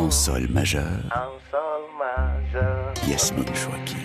En sol majeur. Yasmine Chouaki.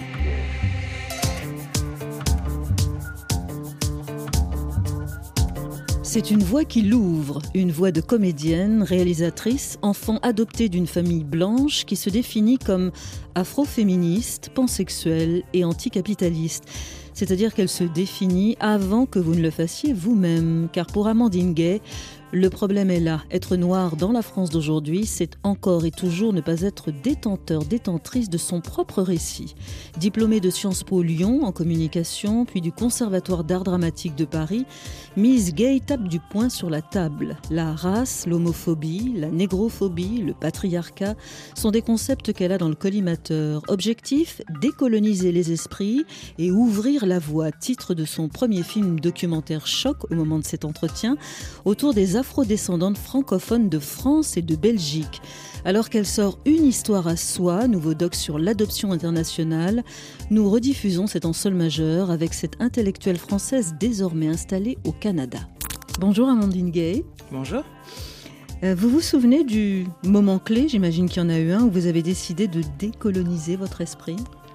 C'est une voix qui l'ouvre, une voix de comédienne, réalisatrice, enfant adoptée d'une famille blanche qui se définit comme afroféministe, pansexuelle et anticapitaliste. C'est-à-dire qu'elle se définit avant que vous ne le fassiez vous-même. Car pour Amandine Gay, le problème est là. Être noir dans la France d'aujourd'hui, c'est encore et toujours ne pas être détenteur, détentrice de son propre récit. Diplômée de Sciences Po Lyon en communication, puis du Conservatoire d'art dramatique de Paris, Miss Gay tape du poing sur la table. La race, l'homophobie, la négrophobie, le patriarcat sont des concepts qu'elle a dans le collimateur. Objectif, décoloniser les esprits et ouvrir la voie. Titre de son premier film documentaire choc au moment de cet entretien, autour des afro-descendantes francophones de France et de Belgique. Alors qu'elle sort Une histoire à soi, nouveau doc sur l'adoption internationale, nous rediffusons cet En sol majeur avec cette intellectuelle française désormais installée au Canada. Bonjour Amandine Gay. Bonjour. Vous vous souvenez du moment clé, j'imagine qu'il y en a eu un, où vous avez décidé de décoloniser votre esprit ?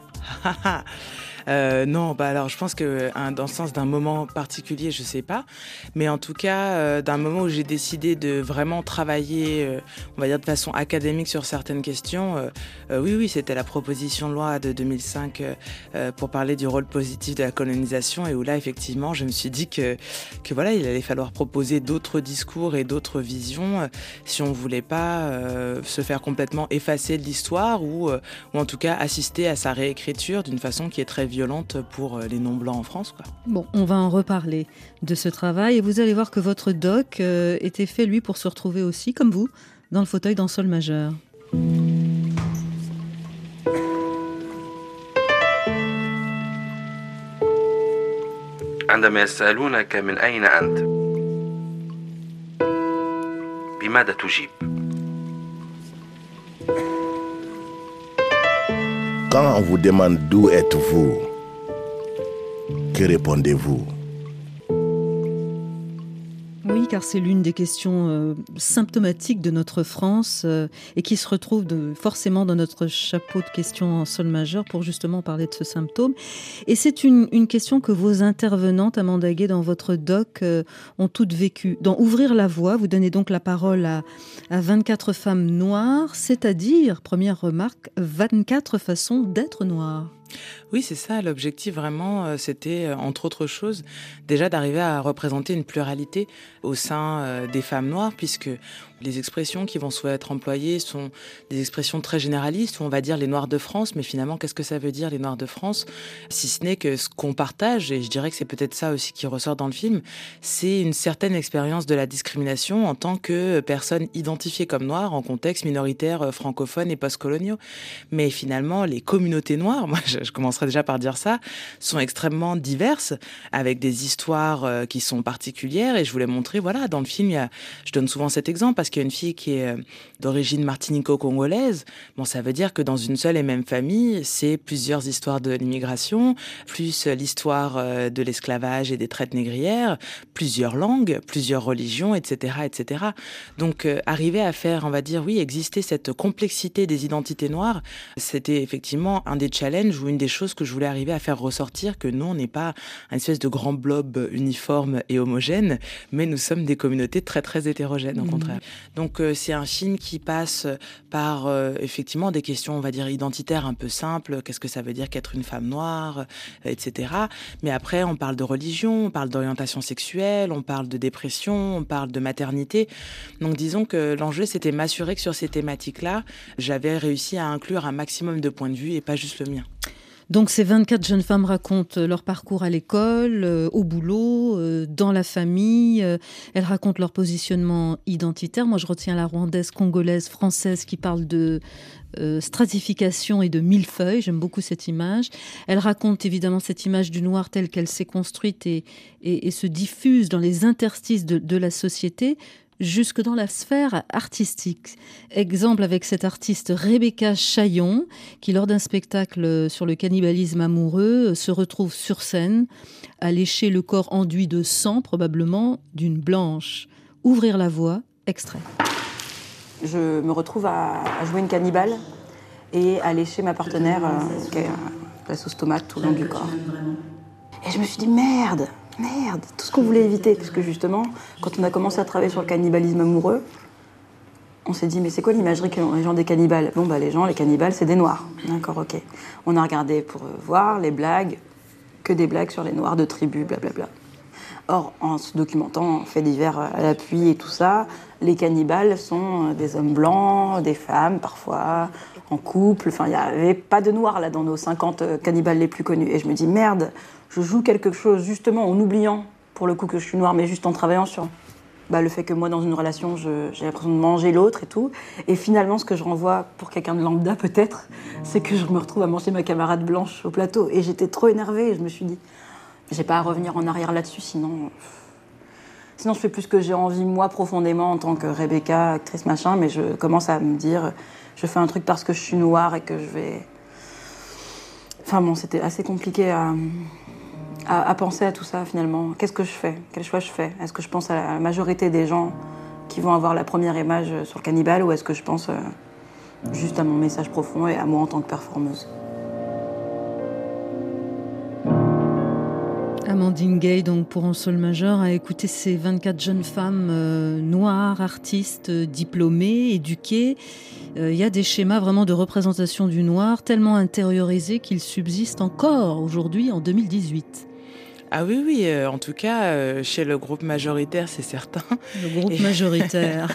Non, alors je pense que dans le sens d'un moment particulier, je sais pas, mais en tout cas d'un moment où j'ai décidé de vraiment travailler, on va dire de façon académique sur certaines questions. Oui, c'était la proposition de loi de 2005 pour parler du rôle positif de la colonisation, et où là effectivement je me suis dit que voilà, il allait falloir proposer d'autres discours et d'autres visions si on voulait pas se faire complètement effacer de l'histoire ou en tout cas assister à sa réécriture d'une façon qui est très violente pour les non-blancs en France, quoi. Bon, on va en reparler de ce travail et vous allez voir que votre doc était fait, lui, pour se retrouver aussi, comme vous, dans le fauteuil d'En sol majeur. عندما يسألونك من أين أنت بماذا تجيب؟ Quand on vous demande d'où êtes-vous, que répondez-vous? Oui, car c'est l'une des questions symptomatiques de notre France et qui se retrouve forcément dans notre chapeau de questions en sol majeur pour justement parler de ce symptôme. Et c'est une question que vos intervenantes, Amanda Gay, dans votre doc, ont toutes vécues. Dans Ouvrir la voie, vous donnez donc la parole à 24 femmes noires, c'est-à-dire, première remarque, 24 façons d'être noire. Oui, c'est ça. L'objectif vraiment, c'était, entre autres choses, déjà d'arriver à représenter une pluralité au sein des femmes noires, puisque les expressions qui vont soit être employées sont des expressions très généralistes, où on va dire les Noirs de France, mais finalement, qu'est-ce que ça veut dire les Noirs de France ? Si ce n'est que ce qu'on partage, et je dirais que c'est peut-être ça aussi qui ressort dans le film, c'est une certaine expérience de la discrimination en tant que personne identifiée comme noire en contexte minoritaire francophone et post-coloniaux. Mais finalement, les communautés noires, moi je commencerai déjà par dire ça, sont extrêmement diverses, avec des histoires qui sont particulières, et je voulais montrer, voilà, dans le film, je donne souvent cet exemple, parce qu'il y a une fille qui est d'origine martinico-congolaise. Bon, ça veut dire que dans une seule et même famille, c'est plusieurs histoires de l'immigration, plus l'histoire de l'esclavage et des traites négrières, plusieurs langues, plusieurs religions, etc., etc. Donc, arriver à faire, on va dire, oui, exister cette complexité des identités noires, c'était effectivement un des challenges ou une des choses que je voulais arriver à faire ressortir, que nous, on n'est pas une espèce de grand blob uniforme et homogène, mais nous sommes des communautés très, très hétérogènes, au contraire. Donc, c'est un film qui passe par, effectivement, des questions, on va dire, identitaires un peu simples. Qu'est-ce que ça veut dire qu'être une femme noire, etc. Mais après, on parle de religion, on parle d'orientation sexuelle, on parle de dépression, on parle de maternité. Donc, disons que l'enjeu, c'était m'assurer que sur ces thématiques-là, j'avais réussi à inclure un maximum de points de vue et pas juste le mien. Donc ces 24 jeunes femmes racontent leur parcours à l'école, au boulot, dans la famille. Elles racontent leur positionnement identitaire. Moi, je retiens la rwandaise, congolaise, française qui parle de stratification et de millefeuille. J'aime beaucoup cette image. Elle raconte évidemment cette image du noir telle qu'elle s'est construite et se diffuse dans les interstices de la société, jusque dans la sphère artistique. Exemple avec cette artiste Rebecca Chaillon, qui lors d'un spectacle sur le cannibalisme amoureux se retrouve sur scène à lécher le corps enduit de sang, probablement d'une blanche. Ouvrir la voie, extrait. je me retrouve à jouer une cannibale et à lécher ma partenaire qui a la sauce tomate tout le long du corps. Et je me suis dit merde, tout ce qu'on voulait éviter. Parce que justement, quand on a commencé à travailler sur le cannibalisme amoureux, on s'est dit mais c'est quoi l'imagerie qu'ont les gens des cannibales ? Bon bah les cannibales c'est des noirs. D'accord, ok. On a regardé pour voir les blagues, que des blagues sur les noirs de tribus, blablabla. Or, en se documentant, en fait divers à l'appui et tout ça, les cannibales sont des hommes blancs, des femmes parfois, en couple. Enfin, il n'y avait pas de noirs là dans nos 50 cannibales les plus connus. Et je me dis, merde, je joue quelque chose justement en oubliant, pour le coup, que je suis noire, mais juste en travaillant sur le fait que moi, dans une relation, j'ai l'impression de manger l'autre et tout. Et finalement, ce que je renvoie pour quelqu'un de lambda peut-être, c'est que je me retrouve à manger ma camarade blanche au plateau. Et j'étais trop énervée et je me suis dit... J'ai pas à revenir en arrière là-dessus, sinon je fais plus ce que j'ai envie, moi, profondément, en tant que Rebecca, actrice machin, mais je commence à me dire, je fais un truc parce que je suis noire et que je vais... Enfin bon, c'était assez compliqué à penser à tout ça, finalement. Qu'est-ce que je fais ? Quel choix je fais ? Est-ce que je pense à la majorité des gens qui vont avoir la première image sur le cannibale, ou est-ce que je pense juste à mon message profond et à moi en tant que performeuse ? Amandine Gay, donc pour Un sol majeur, a écouté ces 24 jeunes femmes noires, artistes, diplômées, éduquées. Il y a des schémas vraiment de représentation du noir tellement intériorisés qu'ils subsistent encore aujourd'hui en 2018. Ah oui, en tout cas, chez le groupe majoritaire, c'est certain. Le groupe majoritaire.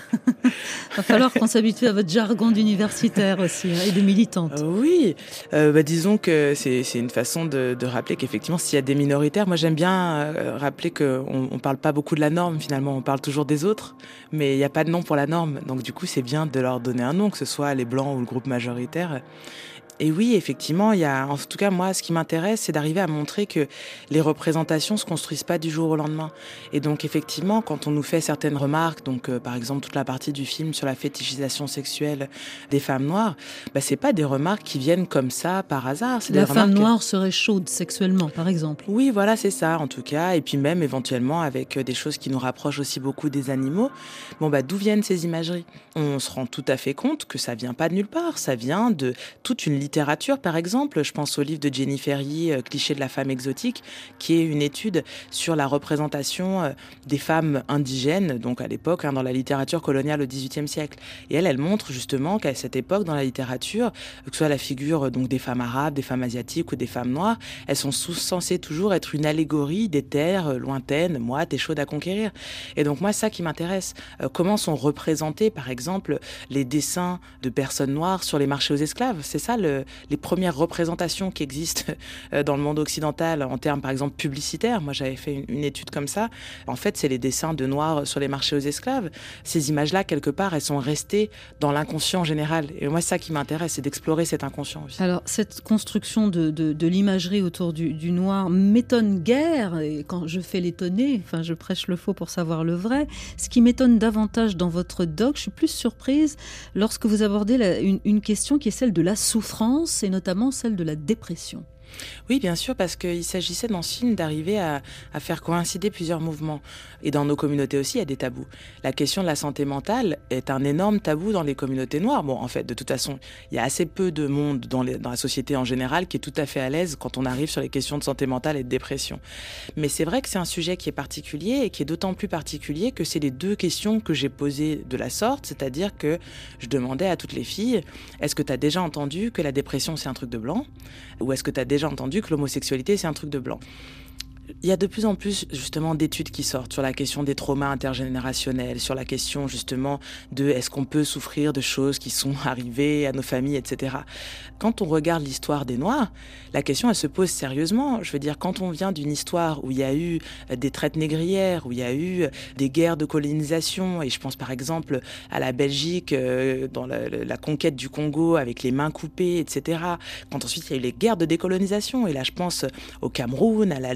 Va falloir qu'on s'habitue à votre jargon d'universitaire aussi, et de militante. Oui, disons que c'est une façon de rappeler qu'effectivement, s'il y a des minoritaires, moi j'aime bien rappeler qu'on ne parle pas beaucoup de la norme finalement, on parle toujours des autres, mais il n'y a pas de nom pour la norme. Donc du coup, c'est bien de leur donner un nom, que ce soit les blancs ou le groupe majoritaire. Et oui, effectivement, en tout cas, moi, ce qui m'intéresse, c'est d'arriver à montrer que les représentations se construisent pas du jour au lendemain. Et donc, effectivement, quand on nous fait certaines remarques, donc, par exemple, toute la partie du film sur la fétichisation sexuelle des femmes noires, c'est pas des remarques qui viennent comme ça, par hasard. C'est la femme noire serait chaude sexuellement, par exemple. Oui, voilà, c'est ça, en tout cas. Et puis même, éventuellement, avec des choses qui nous rapprochent aussi beaucoup des animaux. D'où viennent ces imageries ? On se rend tout à fait compte que ça vient pas de nulle part. Ça vient de toute une littérature, par exemple. Je pense au livre de Jenny Ferry, Cliché de la femme exotique, qui est une étude sur la représentation des femmes indigènes, donc à l'époque, dans la littérature coloniale au XVIIIe siècle. Et elle montre justement qu'à cette époque, dans la littérature, que ce soit la figure donc des femmes arabes, des femmes asiatiques ou des femmes noires, elles sont censées toujours être une allégorie des terres lointaines, moites et chaudes à conquérir. Et donc moi, c'est ça qui m'intéresse. Comment sont représentés, par exemple, les dessins de personnes noires sur les marchés aux esclaves ? C'est ça les premières représentations qui existent dans le monde occidental en termes, par exemple, publicitaires. Moi, j'avais fait une étude comme ça. En fait, c'est les dessins de noirs sur les marchés aux esclaves. Ces images-là, quelque part, elles sont restées dans l'inconscient général. Et moi, c'est ça qui m'intéresse, c'est d'explorer cet inconscient aussi. Alors, cette construction de l'imagerie autour du noir m'étonne guère. Et quand je fais l'étonner, je prêche le faux pour savoir le vrai. Ce qui m'étonne davantage dans votre doc, je suis plus surprise lorsque vous abordez une question qui est celle de la souffrance, et notamment celle de la dépression. Oui, bien sûr, parce qu'il s'agissait dans ce film d'arriver à faire coïncider plusieurs mouvements. Et dans nos communautés aussi, il y a des tabous. La question de la santé mentale est un énorme tabou dans les communautés noires. Bon, en fait, de toute façon, il y a assez peu de monde dans la société en général qui est tout à fait à l'aise quand on arrive sur les questions de santé mentale et de dépression. Mais c'est vrai que c'est un sujet qui est particulier et qui est d'autant plus particulier que c'est les deux questions que j'ai posées de la sorte, c'est-à-dire que je demandais à toutes les filles, est-ce que tu as déjà entendu que la dépression c'est un truc de blanc ? Ou est-ce que tu as déjà entendu que l'homosexualité c'est un truc de blanc ? Il y a de plus en plus justement d'études qui sortent sur la question des traumas intergénérationnels, sur la question justement de est-ce qu'on peut souffrir de choses qui sont arrivées à nos familles, etc. Quand on regarde l'histoire des Noirs, la question elle se pose sérieusement. Je veux dire, quand on vient d'une histoire où il y a eu des traites négrières, où il y a eu des guerres de colonisation, et je pense par exemple à la Belgique dans la conquête du Congo avec les mains coupées, etc. Quand ensuite il y a eu les guerres de décolonisation, et là je pense au Cameroun, à l'Algérie,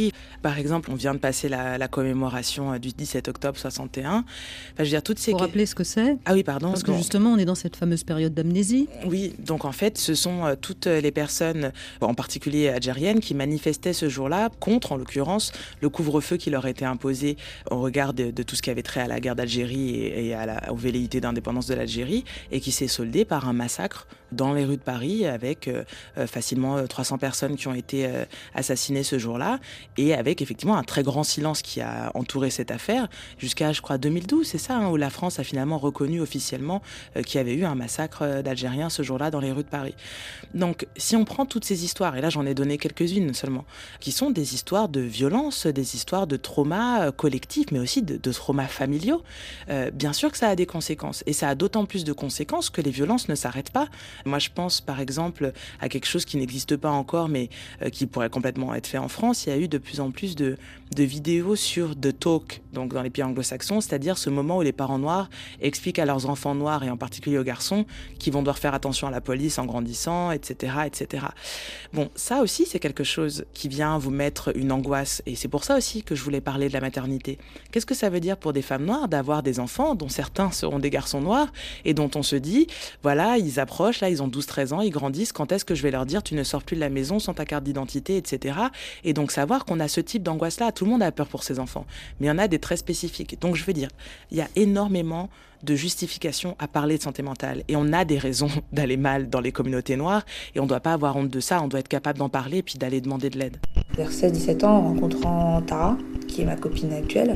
Oui, par exemple, on vient de passer la commémoration du 17 octobre 61. Enfin, je veux dire, toutes ces... Pour rappeler ce que c'est. Ah oui, pardon. Parce que justement, on est dans cette fameuse période d'amnésie. Oui, donc en fait, ce sont toutes les personnes, en particulier algériennes, qui manifestaient ce jour-là contre, en l'occurrence, le couvre-feu qui leur était imposé au regard de tout ce qui avait trait à la guerre d'Algérie et aux velléités d'indépendance de l'Algérie, et qui s'est soldé par un massacre dans les rues de Paris avec facilement 300 personnes qui ont été assassinées ce jour-là, et avec effectivement un très grand silence qui a entouré cette affaire jusqu'à, je crois, 2012, c'est ça, où la France a finalement reconnu officiellement qu'il y avait eu un massacre d'Algériens ce jour-là dans les rues de Paris. Donc, si on prend toutes ces histoires, et là j'en ai donné quelques-unes seulement, qui sont des histoires de violence, des histoires de traumas collectifs, mais aussi de traumas familiaux, bien sûr que ça a des conséquences. Et ça a d'autant plus de conséquences que les violences ne s'arrêtent pas. Moi, je pense par exemple à quelque chose qui n'existe pas encore, mais qui pourrait complètement être fait en France. Il y a eu de plus en plus de vidéos sur The Talk, donc dans les pays anglo-saxons, c'est-à-dire ce moment où les parents noirs expliquent à leurs enfants noirs, et en particulier aux garçons, qu'ils vont devoir faire attention à la police en grandissant, etc., etc. Bon, ça aussi, c'est quelque chose qui vient vous mettre une angoisse, et c'est pour ça aussi que je voulais parler de la maternité. Qu'est-ce que ça veut dire pour des femmes noires d'avoir des enfants dont certains seront des garçons noirs, et dont on se dit, voilà, ils approchent, là, ils ont 12-13 ans, ils grandissent, quand est-ce que je vais leur dire, tu ne sors plus de la maison sans ta carte d'identité, etc. Et donc savoir qu'on a ce type d'angoisse-là, tout le monde a peur pour ses enfants, mais il y en a des très spécifiques. Donc je veux dire, il y a énormément de justification à parler de santé mentale, et on a des raisons d'aller mal dans les communautés noires, et on ne doit pas avoir honte de ça, on doit être capable d'en parler et puis d'aller demander de l'aide. Vers 16-17 ans, en rencontrant Tara, qui est ma copine actuelle,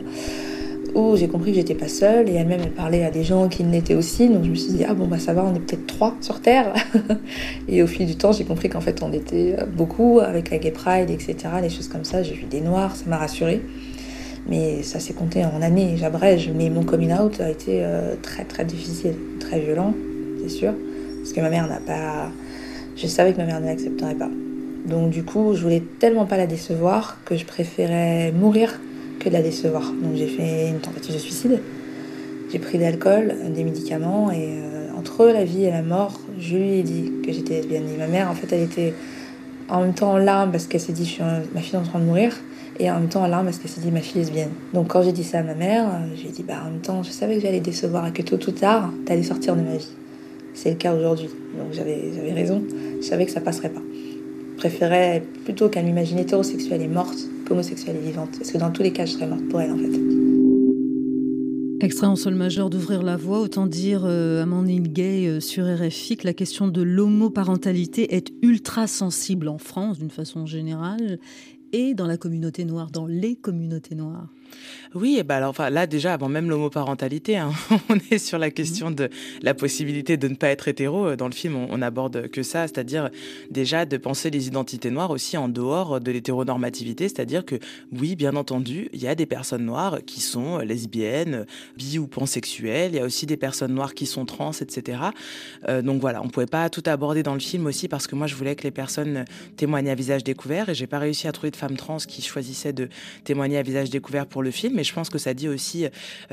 où j'ai compris que j'étais pas seule, et elle-même elle parlait à des gens qui l'étaient aussi, donc je me suis dit ah bon bah ça va, on est peut-être 3 sur Terre. Et au fil du temps j'ai compris qu'en fait on était beaucoup avec la Gay Pride, etc., des choses comme ça. J'ai vu des noirs, ça m'a rassurée, mais ça s'est compté en années, j'abrège, mais mon coming out a été très très difficile, très violent, c'est sûr, parce que ma mère n'a pas... Je savais que ma mère ne l'accepterait pas, donc du coup je voulais tellement pas la décevoir que je préférais mourir que de la décevoir. Donc j'ai fait une tentative de suicide. J'ai pris de l'alcool, des médicaments, et entre la vie et la mort, je lui ai dit que j'étais lesbienne. Et ma mère, en fait, elle était en même temps en larmes parce qu'elle s'est dit ma fille est en train de mourir, et en même temps en larmes parce qu'elle s'est dit ma fille est lesbienne. Donc quand j'ai dit ça à ma mère, j'ai dit en même temps, je savais que j'allais décevoir et que tôt ou tard, t'allais sortir de ma vie. C'est le cas aujourd'hui. Donc j'avais raison. Je savais que ça passerait pas. Je préférais plutôt qu'elle m'imagine hétérosexuelle et morte qu'homosexuelle et vivante. Parce que dans tous les cas, je serais morte pour elle, en fait. Extrait en sol majeur d'Ouvrir la voie, autant dire Amandine Gay sur RFI que la question de l'homoparentalité est ultra sensible en France d'une façon générale et dans la communauté noire, dans les communautés noires. Oui, et alors, là déjà, avant même l'homoparentalité, on est sur la question de la possibilité de ne pas être hétéro. Dans le film, on aborde que ça, c'est-à-dire déjà de penser les identités noires aussi en dehors de l'hétéronormativité, c'est-à-dire que oui, bien entendu, il y a des personnes noires qui sont lesbiennes, bi ou pansexuelles, il y a aussi des personnes noires qui sont trans, etc. Donc voilà, on ne pouvait pas tout aborder dans le film aussi parce que moi, je voulais que les personnes témoignent à visage découvert, et j'ai pas réussi à trouver de femmes trans qui choisissaient de témoigner à visage découvert pour le film, mais je pense que ça dit aussi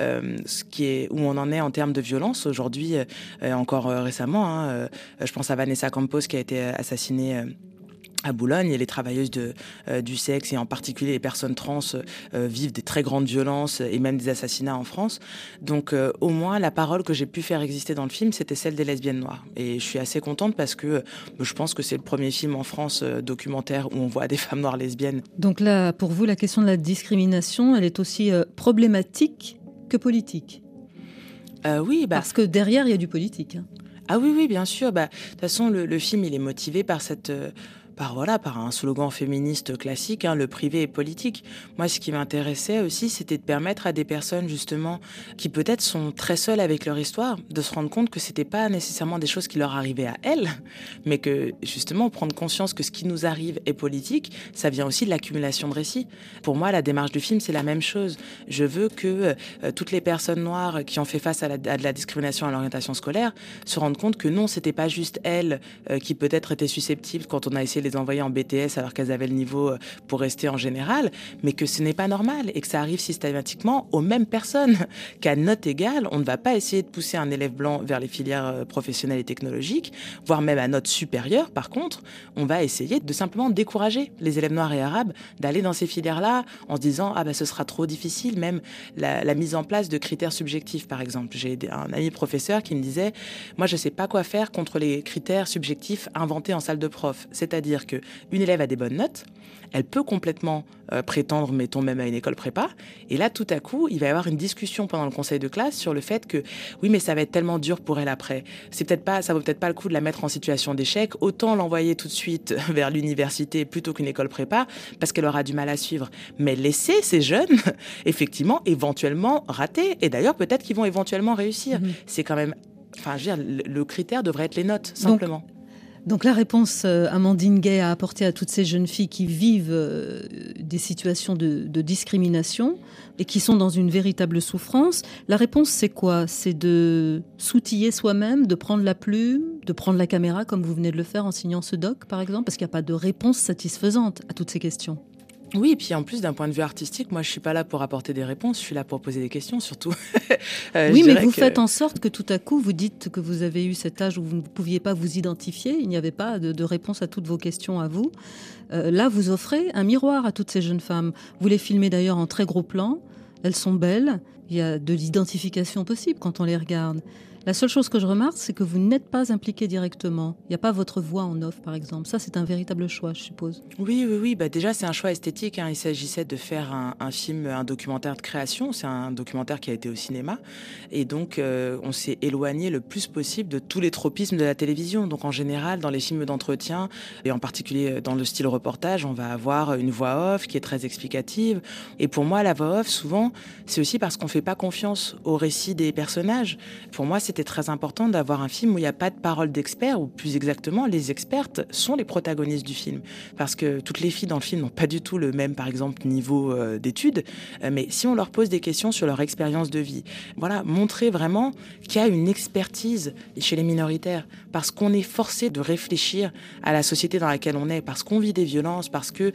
où on en est en termes de violence aujourd'hui, encore récemment. Je pense à Vanessa Campos qui a été assassinée à Boulogne, et les travailleuses du sexe, et en particulier les personnes trans, vivent des très grandes violences et même des assassinats en France. Donc au moins la parole que j'ai pu faire exister dans le film, c'était celle des lesbiennes noires. Et je suis assez contente parce que je pense que c'est le premier film en France documentaire où on voit des femmes noires lesbiennes. Donc là, pour vous, la question de la discrimination, elle est aussi problématique que politique. Oui, parce que derrière, il y a du politique. Ah oui, bien sûr. De toute façon, le film, il est motivé par par un slogan féministe classique, le privé est politique. Moi, ce qui m'intéressait aussi, c'était de permettre à des personnes, justement, qui peut-être sont très seules avec leur histoire, de se rendre compte que c'était pas nécessairement des choses qui leur arrivaient à elles, mais que, justement, prendre conscience que ce qui nous arrive est politique, ça vient aussi de l'accumulation de récits. Pour moi, la démarche du film, c'est la même chose. Je veux que toutes les personnes noires qui ont fait face à de la discrimination à l'orientation scolaire se rendent compte que non, c'était pas juste elles qui peut-être étaient susceptibles quand on a essayé de les les envoyer en BTS alors qu'elles avaient le niveau pour rester en général, mais que ce n'est pas normal et que ça arrive systématiquement aux mêmes personnes. Qu'à note égale, on ne va pas essayer de pousser un élève blanc vers les filières professionnelles et technologiques, voire même à note supérieure. Par contre, on va essayer de simplement décourager les élèves noirs et arabes d'aller dans ces filières-là en se disant ce sera trop difficile, même la mise en place de critères subjectifs, par exemple. J'ai un ami professeur qui me disait « Moi, je ne sais pas quoi faire contre les critères subjectifs inventés en salle de prof. » C'est-à-dire qu'une élève a des bonnes notes, elle peut complètement prétendre, mettons même à une école prépa, et là, tout à coup, il va y avoir une discussion pendant le conseil de classe sur le fait que oui, mais ça va être tellement dur pour elle après. Ça vaut peut-être pas le coup de la mettre en situation d'échec. Autant l'envoyer tout de suite vers l'université plutôt qu'une école prépa, parce qu'elle aura du mal à suivre. Mais laisser ces jeunes, effectivement, éventuellement rater. Et d'ailleurs, peut-être qu'ils vont éventuellement réussir. C'est quand même... Enfin, je veux dire, le critère devrait être les notes, simplement. Donc la réponse Amandine Gay a apporté à toutes ces jeunes filles qui vivent des situations de discrimination et qui sont dans une véritable souffrance, la réponse c'est quoi ? C'est de s'outiller soi-même, de prendre la plume, de prendre la caméra comme vous venez de le faire en signant ce doc par exemple, parce qu'il n'y a pas de réponse satisfaisante à toutes ces questions. Oui, et puis en plus, d'un point de vue artistique, moi, je suis pas là pour apporter des réponses, je suis là pour poser des questions, surtout. Oui, mais vous faites en sorte que tout à coup, vous dites que vous avez eu cet âge où vous ne pouviez pas vous identifier, il n'y avait pas de réponse à toutes vos questions à vous. Là, vous offrez un miroir à toutes ces jeunes femmes. Vous les filmez d'ailleurs en très gros plan, elles sont belles, il y a de l'identification possible quand on les regarde. La seule chose que je remarque, c'est que vous n'êtes pas impliqué directement. Il n'y a pas votre voix en off, par exemple. Ça, c'est un véritable choix, je suppose. Oui. Déjà, c'est un choix esthétique. Il s'agissait de faire un film, un documentaire de création. C'est un documentaire qui a été au cinéma. Et donc, on s'est éloigné le plus possible de tous les tropismes de la télévision. Donc, en général, dans les films d'entretien, et en particulier dans le style reportage, on va avoir une voix off qui est très explicative. Et pour moi, la voix off, souvent, c'est aussi parce qu'on ne fait pas confiance au récit des personnages. Pour moi, c'était très important d'avoir un film où il n'y a pas de parole d'experts, ou plus exactement, les expertes sont les protagonistes du film. Parce que toutes les filles dans le film n'ont pas du tout le même, par exemple, niveau d'études, mais si on leur pose des questions sur leur expérience de vie, voilà, montrer vraiment qu'il y a une expertise chez les minoritaires, parce qu'on est forcé de réfléchir à la société dans laquelle on est, parce qu'on vit des violences, parce que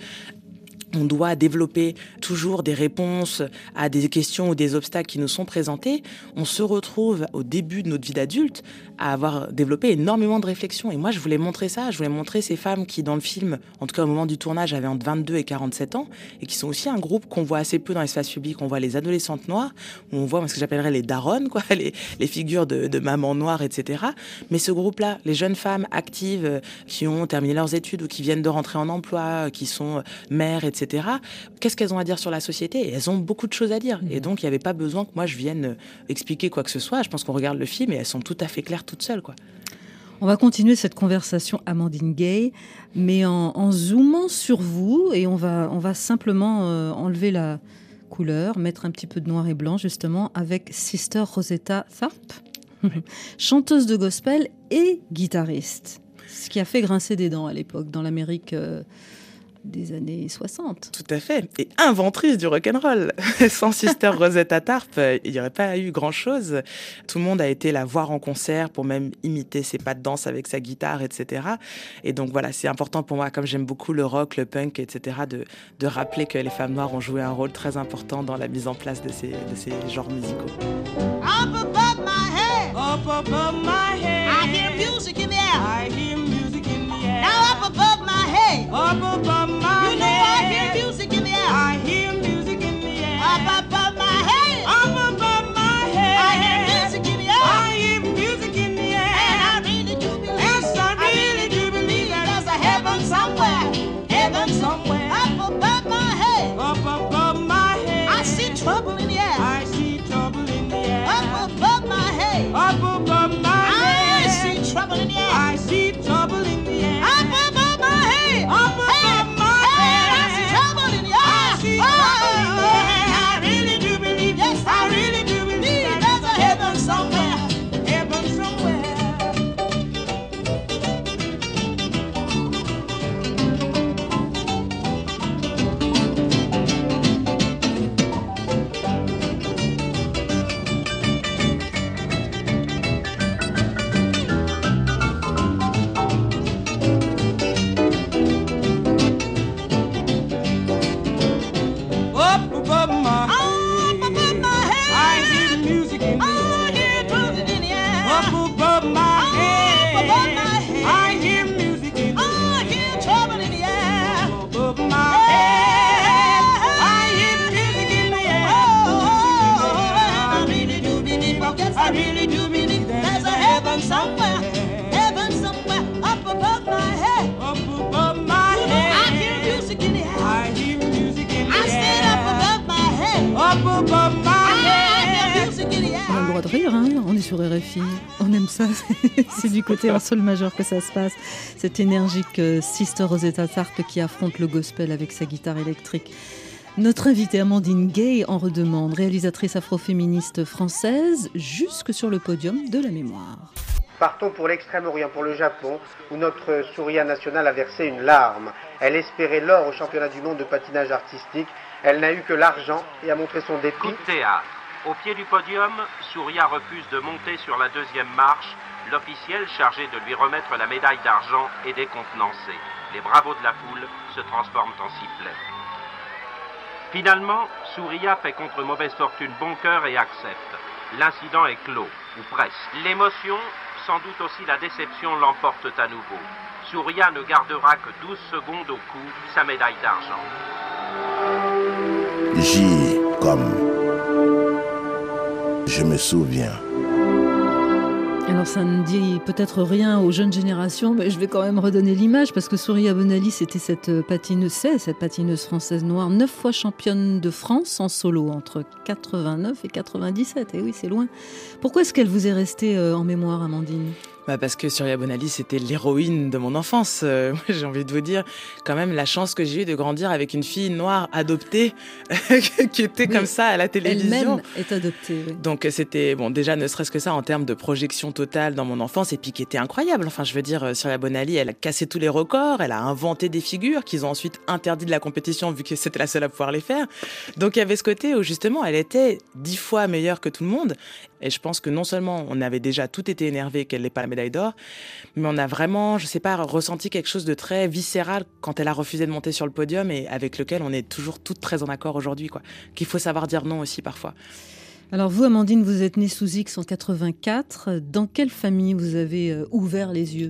on doit développer toujours des réponses à des questions ou des obstacles qui nous sont présentés. On se retrouve au début de notre vie d'adulte à avoir développé énormément de réflexions. Et moi, je voulais montrer ça. Je voulais montrer ces femmes qui, dans le film, en tout cas au moment du tournage, avaient entre 22 et 47 ans et qui sont aussi un groupe qu'on voit assez peu dans l'espace public. On voit les adolescentes noires, où on voit ce que j'appellerais les daronnes, quoi, les figures de mamans noires, etc. Mais ce groupe-là, les jeunes femmes actives qui ont terminé leurs études ou qui viennent de rentrer en emploi, qui sont mères, etc., qu'est-ce qu'elles ont à dire sur la société ? Et elles ont beaucoup de choses à dire. Et donc, il n'y avait pas besoin que moi, je vienne expliquer quoi que ce soit. Je pense qu'on regarde le film et elles sont tout à fait claires toutes seules, quoi. On va continuer cette conversation, Amandine Gay, mais en zoomant sur vous, et on va simplement enlever la couleur, mettre un petit peu de noir et blanc, justement, avec Sister Rosetta Tharpe, chanteuse de gospel et guitariste. Ce qui a fait grincer des dents à l'époque, dans l'Amérique des années 60. Tout à fait. Et inventrice du rock'n'roll. Sans Sister Rosetta Tharpe, il n'y aurait pas eu grand-chose. Tout le monde a été la voir en concert pour même imiter ses pas de danse avec sa guitare, etc. Et donc voilà, c'est important pour moi, comme j'aime beaucoup le rock, le punk, etc., de rappeler que les femmes noires ont joué un rôle très important dans la mise en place de ces genres musicaux. Up above my head, up above my head, I hear music in the air, I hear music in the air. Now up above my head, up above my head, you know I hear music in the air, I hear music in the air. Up above my head, up above my head, I hear music in the air, I hear music in the air. And I really do believe, yes, I really do believe that there's a heaven somewhere, heaven somewhere. Up above my head, up above my head, I see trouble in the air, I see trouble in the air. Up above sur RFI. On aime ça. C'est du côté en sol majeur que ça se passe. Cette énergique Sister Rosetta Tharpe qui affronte le gospel avec sa guitare électrique. Notre invitée Amandine Gay en redemande, réalisatrice afroféministe française, jusque sur le podium de la mémoire. Partons pour l'Extrême-Orient, pour le Japon, où notre Souria nationale a versé une larme. Elle espérait l'or au championnat du monde de patinage artistique. Elle n'a eu que l'argent et a montré son dépit. Coup de théâtre. Au pied du podium, Souria refuse de monter sur la deuxième marche. L'officiel chargé de lui remettre la médaille d'argent est décontenancé. Les bravos de la foule se transforment en sifflets. Finalement, Souria fait contre mauvaise fortune bon cœur et accepte. L'incident est clos, ou presque. L'émotion, sans doute aussi la déception, l'emportent à nouveau. Souria ne gardera que 12 secondes au cou sa médaille d'argent. J comme je me souviens. Alors ça ne dit peut-être rien aux jeunes générations, mais je vais quand même redonner l'image parce que Souria Bonali, c'était cette patineuse française noire, 9 fois championne de France en solo entre 89 et 97. Et oui, c'est loin. Pourquoi est-ce qu'elle vous est restée en mémoire, Amandine ? Parce que Souria Bonali, c'était l'héroïne de mon enfance. J'ai envie de vous dire, quand même, la chance que j'ai eue de grandir avec une fille noire adoptée qui était comme ça à la télévision. Elle-même est adoptée. Oui. Donc c'était, déjà ne serait-ce que ça en termes de projection totale dans mon enfance et puis qui était incroyable. Enfin, je veux dire, Souria Bonali, elle a cassé tous les records, elle a inventé des figures qu'ils ont ensuite interdit de la compétition vu que c'était la seule à pouvoir les faire. Donc il y avait ce côté où justement, elle était 10 fois meilleure que tout le monde. Et je pense que non seulement on avait déjà tout été énervé qu'elle n'ait pas la médaille d'or, mais on a vraiment, ressenti quelque chose de très viscéral quand elle a refusé de monter sur le podium et avec lequel on est toujours toutes très en accord aujourd'hui, quoi. Qu'il faut savoir dire non aussi parfois. Alors vous, Amandine, vous êtes née sous X en 84. Dans quelle famille vous avez ouvert les yeux ?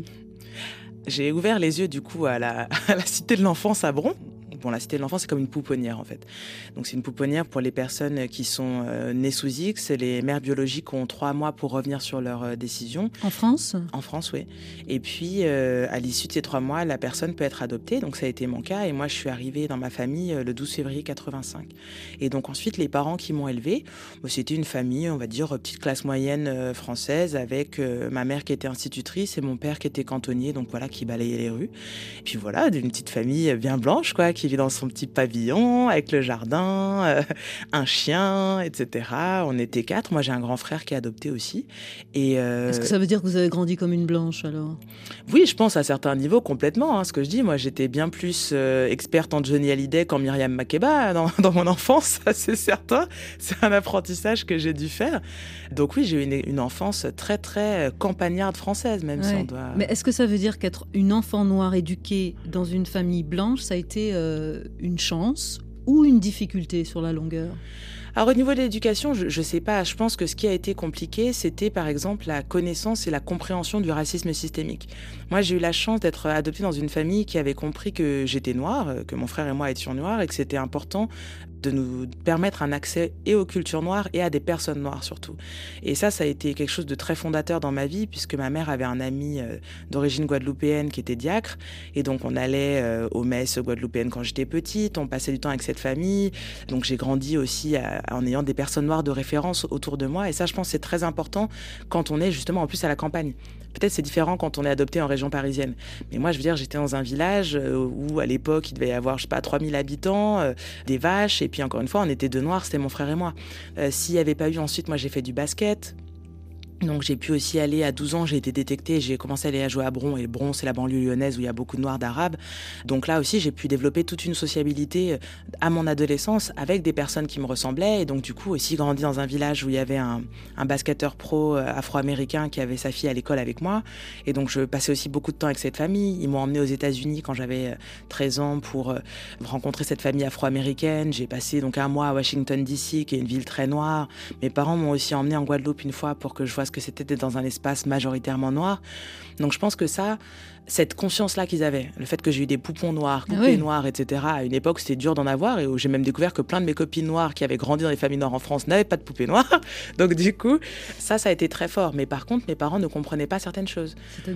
J'ai ouvert les yeux du coup à la Cité de l'Enfance à Bron. Bon, la Cité de l'Enfance, c'est comme une pouponnière, en fait. Donc, c'est une pouponnière pour les personnes qui sont nées sous X. Les mères biologiques ont 3 mois pour revenir sur leur décision. En France ? En France, oui. Et puis, à l'issue de ces 3 mois, la personne peut être adoptée. Donc, ça a été mon cas. Et moi, je suis arrivée dans ma famille le 12 février 85. Et donc, ensuite, les parents qui m'ont élevée, c'était une famille, on va dire, petite classe moyenne française, avec ma mère qui était institutrice et mon père qui était cantonnier, donc voilà, qui balayait les rues. Et puis voilà, d'une petite famille bien blanche, quoi, qui vit dans son petit pavillon, avec le jardin, un chien, etc. On était 4. Moi, j'ai un grand frère qui est adopté aussi. Et est-ce que ça veut dire que vous avez grandi comme une blanche, alors ? Oui, je pense à certains niveaux complètement. Ce que je dis, moi, j'étais bien plus experte en Johnny Hallyday qu'en Myriam Makeba dans mon enfance, ça c'est certain. C'est un apprentissage que j'ai dû faire. Donc oui, j'ai eu une enfance très, très campagnarde française, même si on doit... Mais est-ce que ça veut dire qu'être une enfant noire éduquée dans une famille blanche, ça a été une chance ou une difficulté sur la longueur ? Alors au niveau de l'éducation, je sais pas, je pense que ce qui a été compliqué, c'était par exemple la connaissance et la compréhension du racisme systémique. Moi, j'ai eu la chance d'être adoptée dans une famille qui avait compris que j'étais noire, que mon frère et moi étions noirs et que c'était important de nous permettre un accès et aux cultures noires et à des personnes noires surtout. Et ça a été quelque chose de très fondateur dans ma vie puisque ma mère avait un ami d'origine guadeloupéenne qui était diacre et donc on allait aux messes guadeloupéennes quand j'étais petite, on passait du temps avec cette famille. Donc j'ai grandi aussi en ayant des personnes noires de référence autour de moi et ça je pense c'est très important quand on est justement en plus à la campagne. Peut-être c'est différent quand on est adopté en région parisienne. Mais moi, je veux dire, j'étais dans un village où, à l'époque, il devait y avoir, 3000 habitants, des vaches. Et puis, encore une fois, on était 2 noirs, c'était mon frère et moi. S'il n'y avait pas eu ensuite, moi, j'ai fait du basket. Donc j'ai pu aussi aller, à 12 ans, j'ai été détectée, j'ai commencé à aller à jouer à Bron, et Bron c'est la banlieue lyonnaise où il y a beaucoup de noirs, d'arabes. Donc là aussi j'ai pu développer toute une sociabilité à mon adolescence avec des personnes qui me ressemblaient et donc du coup aussi grandi dans un village où il y avait un basketteur pro afro-américain qui avait sa fille à l'école avec moi et donc je passais aussi beaucoup de temps avec cette famille. Ils m'ont emmenée aux États-Unis quand j'avais 13 ans pour rencontrer cette famille afro-américaine. J'ai passé donc 1 mois à Washington DC qui est une ville très noire. Mes parents m'ont aussi emmenée en Guadeloupe une fois pour que je vois ce que c'était d'être dans un espace majoritairement noir. Donc je pense que cette conscience-là qu'ils avaient, le fait que j'ai eu des poupons noirs, poupées noires, etc., à une époque c'était dur d'en avoir et où j'ai même découvert que plein de mes copines noires qui avaient grandi dans les familles noires en France n'avaient pas de poupées noires. Donc du coup, ça a été très fort. Mais par contre, mes parents ne comprenaient pas certaines choses. C'est-à-dire ?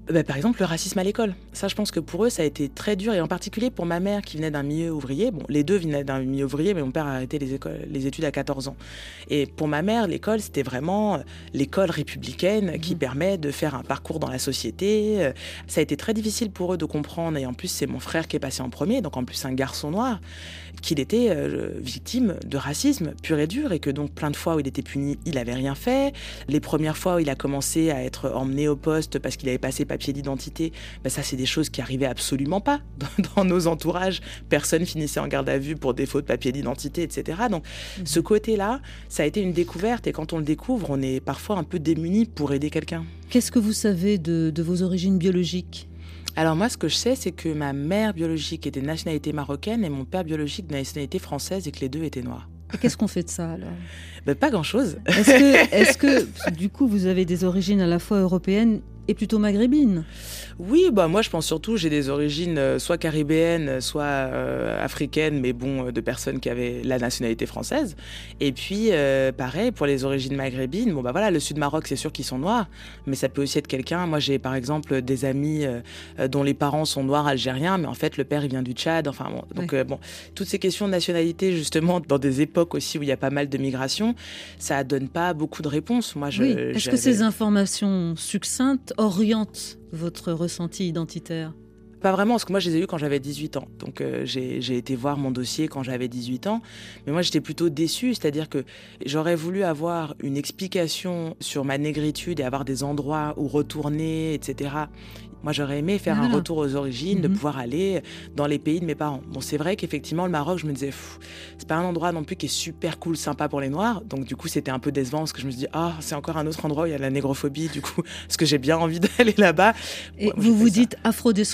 Par exemple, le racisme à l'école. Ça, je pense que pour eux, ça a été très dur, et en particulier pour ma mère qui venait d'un milieu ouvrier. Bon, les deux venaient d'un milieu ouvrier, mais mon père a arrêté les études à 14 ans. Et pour ma mère, l'école, c'était vraiment l'école républicaine qui permet de faire un parcours dans la société. Ça a été très difficile pour eux de comprendre, et en plus, c'est mon frère qui est passé en premier, donc en plus un garçon noir, qu'il était victime de racisme pur et dur, et que donc plein de fois où il était puni, il n'avait rien fait. Les premières fois où il a commencé à être emmené au poste parce qu'il avait passé papier d'identité, ça c'est des choses qui arrivaient absolument pas dans nos entourages. Personne finissait en garde à vue pour défaut de papier d'identité, etc. Donc ce côté-là, ça a été une découverte, et quand on le découvre, on est parfois un peu démuni pour aider quelqu'un. Qu'est-ce que vous savez de vos origines biologiques ? Alors moi, ce que je sais, c'est que ma mère biologique était de nationalité marocaine et mon père biologique de nationalité française, et que les deux étaient noirs. Et qu'est-ce qu'on fait de ça alors ? Pas grand-chose. Est-ce que du coup vous avez des origines à la fois européennes et plutôt maghrébines ? Oui, moi je pense surtout, j'ai des origines soit caribéennes, soit africaines, mais bon, de personnes qui avaient la nationalité française. Et puis, pareil, pour les origines maghrébines, voilà, le sud Maroc, c'est sûr qu'ils sont noirs, mais ça peut aussi être quelqu'un. Moi, j'ai par exemple des amis dont les parents sont noirs algériens, mais en fait, le père, il vient du Tchad. Enfin, bon, donc, toutes ces questions de nationalité, justement, dans des époques aussi où il y a pas mal de migration, ça donne pas beaucoup de réponses. Moi, Est-ce que ces informations succinctes orientent votre ressenti identitaire ? Pas vraiment, parce que moi, je les ai eus quand j'avais 18 ans. Donc, j'ai été voir mon dossier quand j'avais 18 ans. Mais moi, j'étais plutôt déçue. C'est-à-dire que j'aurais voulu avoir une explication sur ma négritude et avoir des endroits où retourner, etc. Moi, j'aurais aimé faire un retour aux origines, de pouvoir aller dans les pays de mes parents. Bon, c'est vrai qu'effectivement, le Maroc, je me disais, c'est pas un endroit non plus qui est super cool, sympa pour les Noirs. Donc, du coup, c'était un peu décevant, parce que je me suis dit, c'est encore un autre endroit où il y a de la négrophobie, du coup, parce que j'ai bien envie d'aller là-bas. Et vous vous dites afrodescendante ?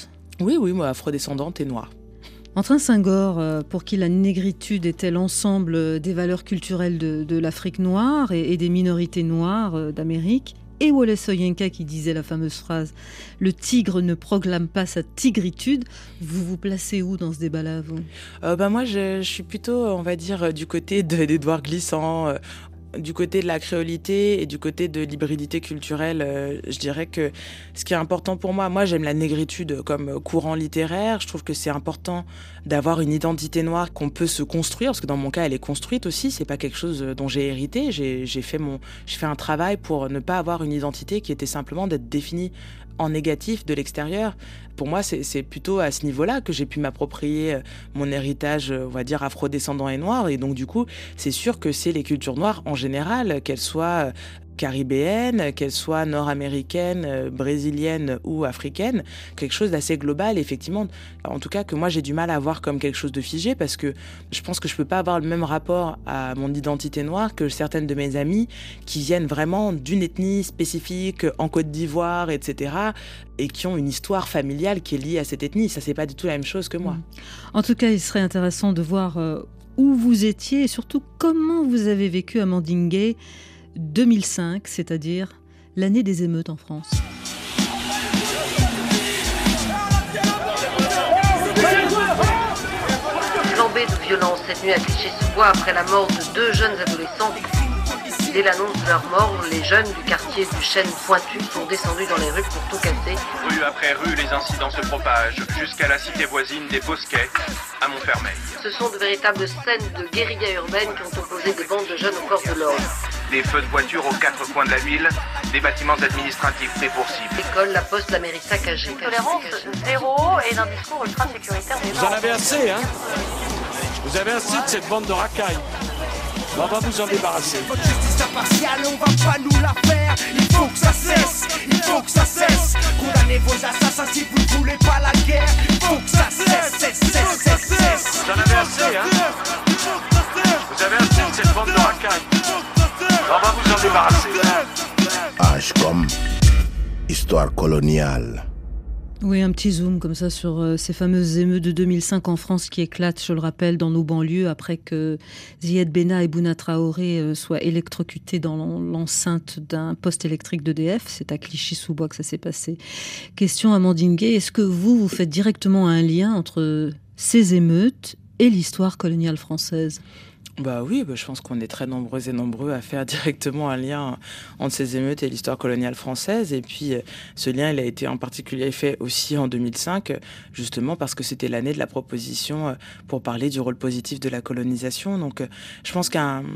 Oui, moi, afrodescendante et noire. Antoine Senghor, pour qui la négritude était l'ensemble des valeurs culturelles de l'Afrique noire et des minorités noires d'Amérique, et Wole Soyinka qui disait la fameuse phrase « Le tigre ne proclame pas sa tigritude », vous vous placez où dans ce débat-là, vous ? Moi, je suis plutôt, on va dire, du côté d'Édouard Glissant, du côté de la créolité et du côté de l'hybridité culturelle. Je dirais que ce qui est important pour moi j'aime la négritude comme courant littéraire. Je trouve que c'est important d'avoir une identité noire qu'on peut se construire, parce que dans mon cas elle est construite aussi, c'est pas quelque chose dont j'ai hérité. J'ai fait un travail pour ne pas avoir une identité qui était simplement d'être définie en négatif de l'extérieur. Pour moi, c'est plutôt à ce niveau-là que j'ai pu m'approprier mon héritage, on va dire, afrodescendant et noir. Et donc, du coup, c'est sûr que c'est les cultures noires en général, qu'elles soient caribéennes, qu'elles soient nord-américaines, brésiliennes ou africaines, quelque chose d'assez global, effectivement. En tout cas, que moi, j'ai du mal à voir comme quelque chose de figé, parce que je pense que je peux pas avoir le même rapport à mon identité noire que certaines de mes amies qui viennent vraiment d'une ethnie spécifique en Côte d'Ivoire, etc., et qui ont une histoire familiale qui est liée à cette ethnie. Ça, c'est pas du tout la même chose que moi. En tout cas, il serait intéressant de voir où vous étiez et surtout comment vous avez vécu Amandine Gay 2005, c'est-à-dire l'année des émeutes en France. Flambée de violence cette nuit à Clichy-sous-Bois après la mort de 2 jeunes adolescents. Dès l'annonce de leur mort, les jeunes du quartier du Chêne-Pointu sont descendus dans les rues pour tout casser. Rue après rue, les incidents se propagent jusqu'à la cité voisine des Bosquets, à Montfermeil. Ce sont de véritables scènes de guérilla urbaine qui ont opposé des bandes de jeunes aux forces de l'ordre. Des feux de voitures aux 4 coins de la ville, des bâtiments administratifs pris pour cible. L'école, la poste, la mairie saccagée. Tolérance zéro et d'un discours ultra sécuritaire. Vous en avez assez, hein ? Vous avez assez de cette bande de racailles. On va vous en débarrasser. Votre justice impartiale, on va pas nous la faire. Il faut que ça cesse, il faut que ça cesse. Condamnez vos assassins si vous ne voulez pas la guerre. Il faut que ça cesse. Vous en avez assez, hein ? Vous avez assez de cette bande de racailles. On va vous en débarrasser. H comme histoire coloniale. Oui, un petit zoom comme ça sur ces fameuses émeutes de 2005 en France qui éclatent, je le rappelle, dans nos banlieues après que Ziad Benna et Bouna Traoré soient électrocutés dans l'enceinte d'un poste électrique d'EDF. C'est à Clichy-sous-Bois que ça s'est passé. Question Amandine Gay, est-ce que vous faites directement un lien entre ces émeutes et l'histoire coloniale française ? Bah oui, je pense qu'on est très nombreux et nombreux à faire directement un lien entre ces émeutes et l'histoire coloniale française. Et puis, ce lien, il a été en particulier fait aussi en 2005, justement parce que c'était l'année de la proposition pour parler du rôle positif de la colonisation. Donc, je pense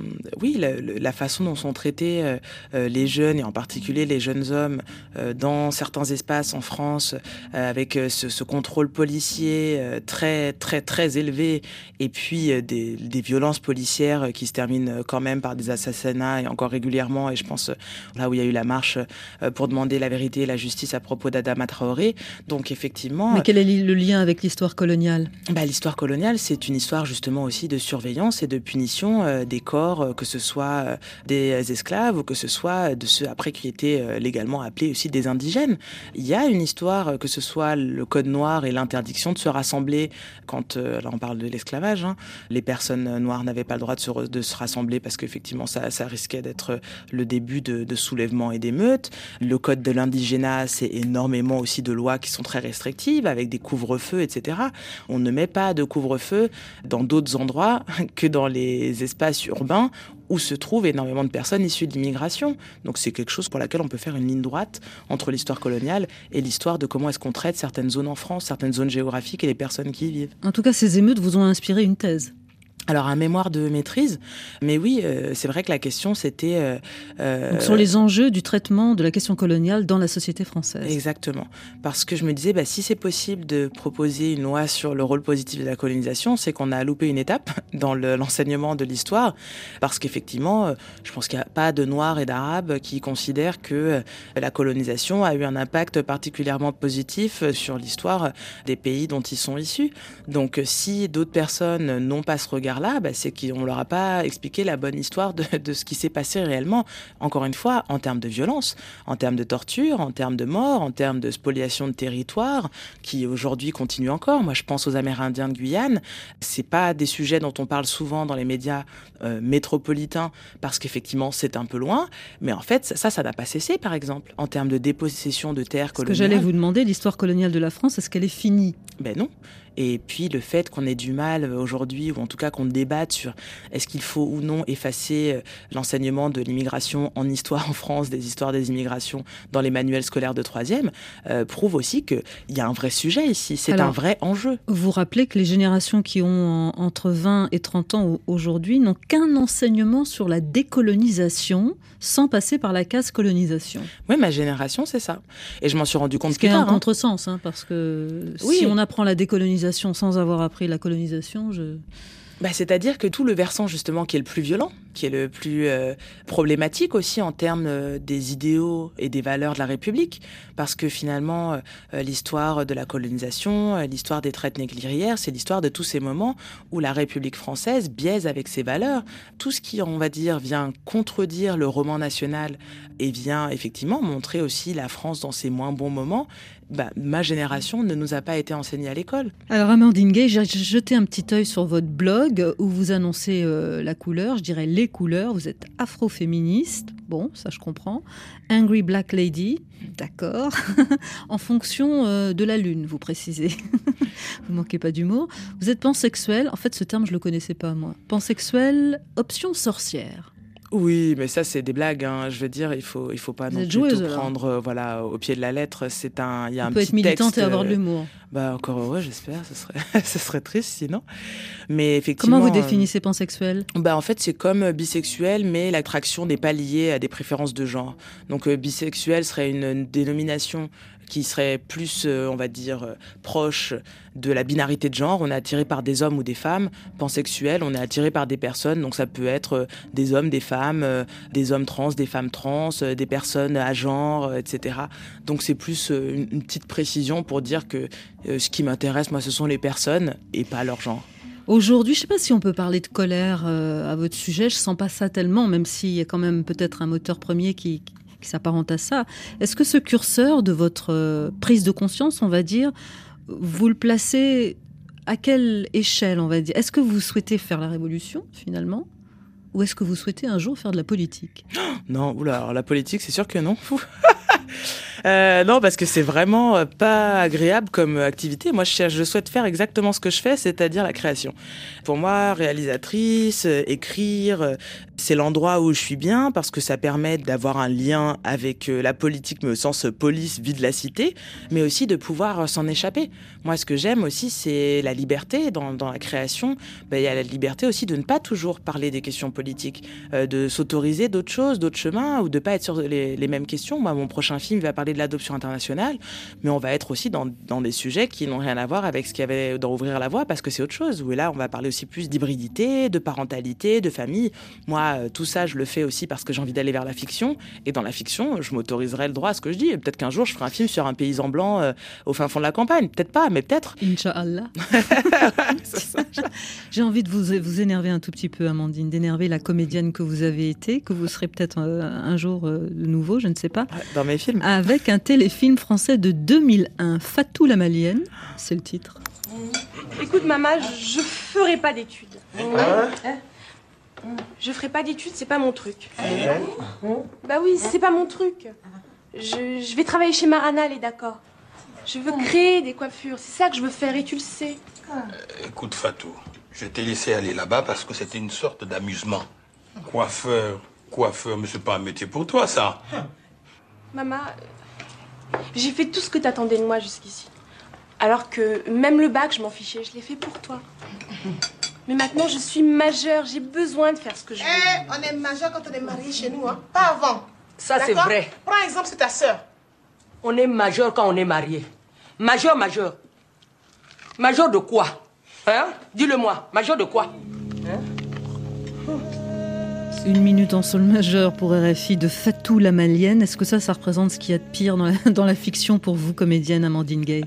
la façon dont sont traités les jeunes, et en particulier les jeunes hommes, dans certains espaces en France, avec ce contrôle policier très, très, très élevé, et puis des violences policières qui se terminent quand même par des assassinats, et encore régulièrement, et je pense là où il y a eu la marche pour demander la vérité et la justice à propos d'Adama Traoré. Donc effectivement... Mais quel est le lien avec l'histoire coloniale ? L'histoire coloniale, c'est une histoire justement aussi de surveillance et de punition des corps, que ce soit des esclaves ou que ce soit de ceux après qui étaient légalement appelés aussi des indigènes. Il y a une histoire, que ce soit le code noir et l'interdiction de se rassembler quand, là on parle de l'esclavage, les personnes noires n'avaient pas le droit de se rassembler parce qu'effectivement ça risquait d'être le début de soulèvements et d'émeutes. Le code de l'indigénat, c'est énormément aussi de lois qui sont très restrictives avec des couvre-feux, etc. On ne met pas de couvre-feu dans d'autres endroits que dans les espaces urbains où se trouvent énormément de personnes issues de l'immigration. Donc c'est quelque chose pour laquelle on peut faire une ligne droite entre l'histoire coloniale et l'histoire de comment est-ce qu'on traite certaines zones en France, certaines zones géographiques et les personnes qui y vivent. En tout cas, ces émeutes vous ont inspiré une thèse. Alors, un mémoire de maîtrise, mais oui, c'est vrai que la question, c'était... Donc, sur les enjeux du traitement de la question coloniale dans la société française. Exactement. Parce que je me disais, si c'est possible de proposer une loi sur le rôle positif de la colonisation, c'est qu'on a loupé une étape dans l'enseignement de l'histoire. Parce qu'effectivement, je pense qu'il n'y a pas de Noirs et d'Arabes qui considèrent que la colonisation a eu un impact particulièrement positif sur l'histoire des pays dont ils sont issus. Donc, si d'autres personnes n'ont pas ce regard-là, c'est qu'on ne leur a pas expliqué la bonne histoire de ce qui s'est passé réellement. Encore une fois, en termes de violence, en termes de torture, en termes de mort, en termes de spoliation de territoire, qui aujourd'hui continue encore. Moi, je pense aux Amérindiens de Guyane. C'est pas des sujets dont on parle souvent dans les médias métropolitains parce qu'effectivement, c'est un peu loin. Mais en fait, ça n'a pas cessé, par exemple, en termes de dépossession de terres coloniales. Ce que j'allais vous demander, l'histoire coloniale de la France, est-ce qu'elle est finie ? Non. Et puis le fait qu'on ait du mal aujourd'hui, ou en tout cas qu'on débatte sur est-ce qu'il faut ou non effacer l'enseignement de l'immigration en histoire en France, des histoires des immigrations dans les manuels scolaires de 3e, prouve aussi qu'il y a un vrai sujet ici, c'est un vrai enjeu. Vous rappelez que les générations qui ont entre 20 et 30 ans aujourd'hui n'ont qu'un enseignement sur la décolonisation sans passer par la case colonisation. Oui, ma génération, c'est ça. Et je m'en suis rendu compte plus tard. Ce qui est un contresens, parce que si on apprend la décolonisation sans avoir appris la colonisation, c'est-à-dire que tout le versant justement qui est le plus violent, qui est le plus problématique aussi en termes des idéaux et des valeurs de la République, parce que finalement l'histoire de la colonisation, l'histoire des traites négrières, c'est l'histoire de tous ces moments où la République française biaise avec ses valeurs. Tout ce qui, on va dire, vient contredire le roman national et vient effectivement montrer aussi la France dans ses moins bons moments, ma génération ne nous a pas été enseignée à l'école. Alors Amandine Gay, j'ai jeté un petit œil sur votre blog où vous annoncez la couleur, je dirais les couleurs. Vous êtes afroféministe, bon, ça je comprends. Angry Black Lady, d'accord. En fonction de la lune, vous précisez. Vous manquez pas d'humour. Vous êtes pansexuelle, en fait ce terme je le connaissais pas moi. Pansexuelle, option sorcière. Oui, mais ça c'est des blagues. Je veux dire, il faut pas non plus tout prendre au pied de la lettre. Il y a un petit texte. On peut être militante et avoir de l'humour. Encore heureux, j'espère. Ce serait triste sinon. Mais effectivement. Comment vous définissez pansexuel ? En fait, c'est comme bisexuel, mais l'attraction n'est pas liée à des préférences de genre. Donc bisexuel serait une dénomination qui serait plus, on va dire, proche de la binarité de genre. On est attiré par des hommes ou des femmes. Pansexuel, on est attiré par des personnes. Donc ça peut être des hommes, des femmes, des hommes trans, des femmes trans, des personnes à genre, etc. Donc c'est plus une petite précision pour dire que ce qui m'intéresse, moi, ce sont les personnes et pas leur genre. Aujourd'hui, je ne sais pas si on peut parler de colère à votre sujet. Je ne sens pas ça tellement, même s'il y a quand même peut-être un moteur premier qui s'apparente à ça. Est-ce que ce curseur de votre prise de conscience, on va dire, vous le placez à quelle échelle, on va dire ? Est-ce que vous souhaitez faire la révolution, finalement ? Ou est-ce que vous souhaitez un jour faire de la politique ? Non, alors la politique, c'est sûr que non. Non, parce que c'est vraiment pas agréable comme activité. Moi, je souhaite faire exactement ce que je fais, c'est-à-dire la création. Pour moi, réalisatrice, écrire, c'est l'endroit où je suis bien parce que ça permet d'avoir un lien avec la politique, mais au sens police, vie de la cité, mais aussi de pouvoir s'en échapper. Moi, ce que j'aime aussi, c'est la liberté dans la création. Il y a la liberté aussi de ne pas toujours parler des questions politiques, de s'autoriser d'autres choses, d'autres chemins, ou de pas être sur les mêmes questions. Moi, mon prochain film va parler de l'adoption internationale, mais on va être aussi dans des sujets qui n'ont rien à voir avec ce qu'il y avait dans Ouvrir la voie, parce que c'est autre chose. Où là, on va parler aussi plus d'hybridité, de parentalité, de famille. Moi, tout ça, je le fais aussi parce que j'ai envie d'aller vers la fiction. Et dans la fiction, je m'autoriserai le droit à ce que je dis. Et peut-être qu'un jour, je ferai un film sur un paysan blanc au fin fond de la campagne. Peut-être pas, mais peut-être. Inch'Allah. J'ai envie de vous énerver un tout petit peu, Amandine, d'énerver la comédienne que vous avez été, que vous serez peut-être un jour de nouveau, je ne sais pas. Dans mes films. Avec un téléfilm français de 2001, Fatou la Malienne, c'est le titre. Écoute, maman, je ferai pas d'études. Je ferai pas d'études, c'est pas mon truc. Bah oui, c'est pas mon truc. Je vais travailler chez Marana, elle est d'accord. Je veux créer des coiffures, c'est ça que je veux faire et tu le sais. Écoute Fatou, je t'ai laissé aller là-bas parce que c'était une sorte d'amusement. Coiffeur, mais c'est pas un métier pour toi ça. Maman, j'ai fait tout ce que t'attendais de moi jusqu'ici. Alors que même le bac, je m'en fichais, je l'ai fait pour toi. Mais maintenant, je suis majeure, j'ai besoin de faire ce que je veux. On est majeur quand on est marié chez nous, hein? Pas avant. Ça, c'est vrai. Prends exemple sur ta sœur. On est majeur quand on est marié. Majeur. Majeur de quoi? Hein? Dis-le-moi, majeur de quoi? Une minute en sol majeur pour RFI de Fatou la Malienne. Est-ce que ça représente ce qu'il y a de pire dans la fiction pour vous, comédienne Amandine Gay?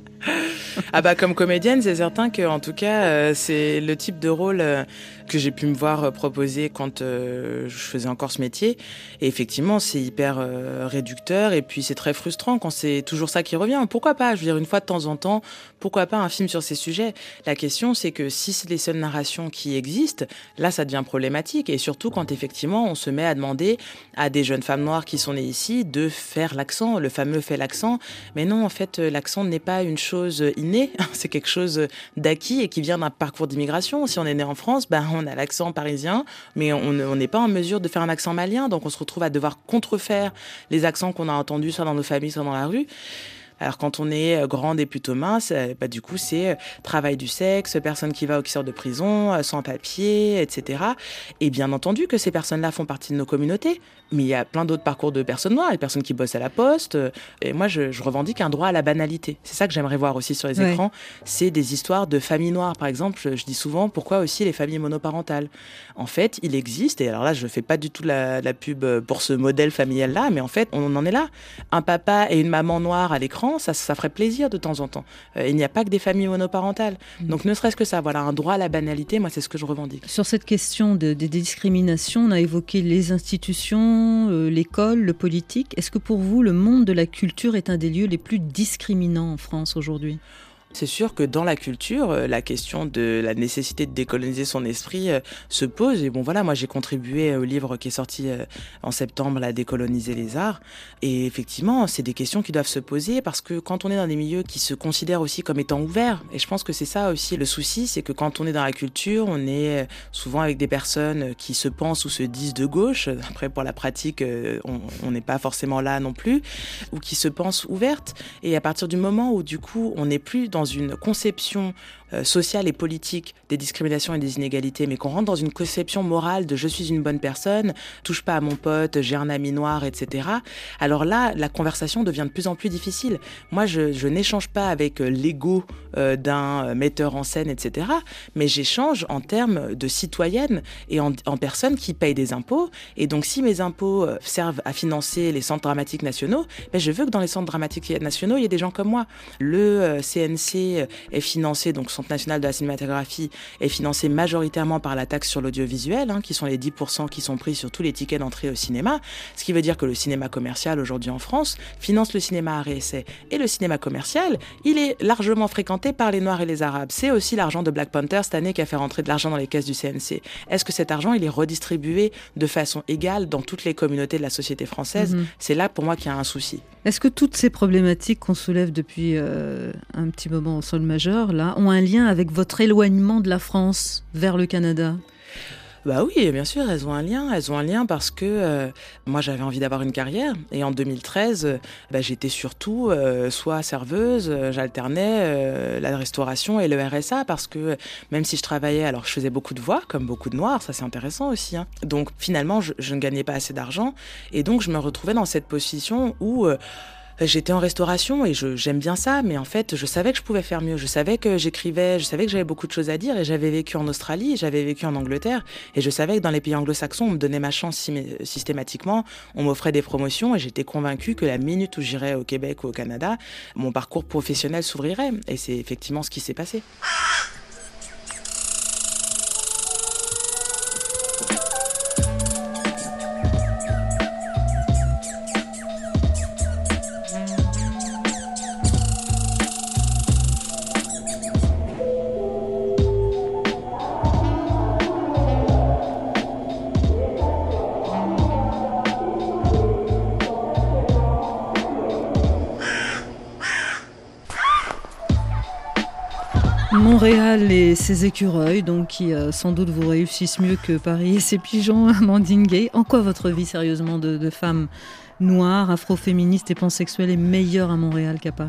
Ah bah comme comédienne, c'est certain que en tout cas c'est le type de rôle que j'ai pu me voir proposer quand je faisais encore ce métier. Et effectivement, c'est hyper réducteur et puis c'est très frustrant quand c'est toujours ça qui revient. Pourquoi pas? Je veux dire, une fois de temps en temps, pourquoi pas un film sur ces sujets? La question, c'est que si c'est les seules narrations qui existent, là, ça devient problématique. Et surtout quand effectivement, on se met à demander à des jeunes femmes noires qui sont nées ici de faire l'accent, le fameux fait l'accent. Mais non, en fait, l'accent n'est pas une chose innée, c'est quelque chose d'acquis et qui vient d'un parcours d'immigration. Si on est né en France, ben on a l'accent parisien, mais on n'est pas en mesure de faire un accent malien, donc on se retrouve à devoir contrefaire les accents qu'on a entendus, soit dans nos familles, soit dans la rue. Alors quand on est grande et plutôt mince, bah, du coup c'est travail du sexe, personne qui va ou qui sort de prison, sans papier, etc. Et bien entendu que ces personnes-là font partie de nos communautés, mais il y a plein d'autres parcours de personnes noires, les personnes qui bossent à la poste. Et moi je revendique un droit à la banalité. C'est ça que j'aimerais voir aussi sur les écrans. C'est des histoires de familles noires, par exemple. Je dis souvent pourquoi aussi les familles monoparentales. En fait, il existe, et alors là je fais pas du tout la pub pour ce modèle familial-là, mais en fait on en est là. Un papa et une maman noire à l'écran, ça ferait plaisir de temps en temps. Il n'y a pas que des familles monoparentales. Donc ne serait-ce que ça, voilà, un droit à la banalité, moi c'est ce que je revendique. Sur cette question des discriminations, on a évoqué les institutions, l'école, le politique. Est-ce que pour vous, le monde de la culture est un des lieux les plus discriminants en France aujourd'hui ? C'est sûr que dans la culture, la question de la nécessité de décoloniser son esprit se pose. Et bon, voilà, moi j'ai contribué au livre qui est sorti en septembre, à décoloniser les arts. Et effectivement, c'est des questions qui doivent se poser parce que quand on est dans des milieux qui se considèrent aussi comme étant ouverts, et je pense que c'est ça aussi le souci, c'est que quand on est dans la culture, on est souvent avec des personnes qui se pensent ou se disent de gauche. Après, pour la pratique, on n'est pas forcément là non plus, ou qui se pensent ouvertes. Et à partir du moment où, du coup, on n'est plus dans une conception sociale et politique des discriminations et des inégalités, mais qu'on rentre dans une conception morale de je suis une bonne personne, touche pas à mon pote, j'ai un ami noir, etc. Alors là, la conversation devient de plus en plus difficile. Moi, je n'échange pas avec l'ego d'un metteur en scène, etc. Mais j'échange en termes de citoyenne et en personne qui paye des impôts. Et donc, si mes impôts servent à financer les centres dramatiques nationaux, ben, je veux que dans les centres dramatiques nationaux, il y ait des gens comme moi. Le CNC est financé, donc Centre Centre national de la cinématographie est financé majoritairement par la taxe sur l'audiovisuel, qui sont les 10% qui sont pris sur tous les tickets d'entrée au cinéma. Ce qui veut dire que le cinéma commercial aujourd'hui en France finance le cinéma art et essai. Et le cinéma commercial, il est largement fréquenté par les Noirs et les Arabes. C'est aussi l'argent de Black Panther cette année qui a fait rentrer de l'argent dans les caisses du CNC. Est-ce que cet argent, il est redistribué de façon égale dans toutes les communautés de la société française? C'est là pour moi qu'il y a un souci. Est-ce que toutes ces problématiques qu'on soulève depuis un petit moment au Sol Majeur là, ont un lien avec votre éloignement de la France vers le Canada ? Bah oui, bien sûr, elles ont un lien. Elles ont un lien parce que moi, j'avais envie d'avoir une carrière. Et en 2013, j'étais surtout soit serveuse, j'alternais la restauration et le RSA parce que même si je travaillais, alors je faisais beaucoup de voix, comme beaucoup de Noirs, ça c'est intéressant aussi. Donc finalement, je ne gagnais pas assez d'argent. Et donc, je me retrouvais dans cette position où... j'étais en restauration et j'aime bien ça, mais en fait, je savais que je pouvais faire mieux. Je savais que j'écrivais, je savais que j'avais beaucoup de choses à dire et j'avais vécu en Australie, j'avais vécu en Angleterre et je savais que dans les pays anglo-saxons, on me donnait ma chance systématiquement, on m'offrait des promotions et j'étais convaincue que la minute où j'irais au Québec ou au Canada, mon parcours professionnel s'ouvrirait et c'est effectivement ce qui s'est passé. Montréal et ses écureuils, donc qui sans doute vous réussissent mieux que Paris et ses pigeons, Amandine Gay. En quoi votre vie, sérieusement, de femme noire, afroféministe et pansexuelle est meilleure à Montréal qu'à Paris ?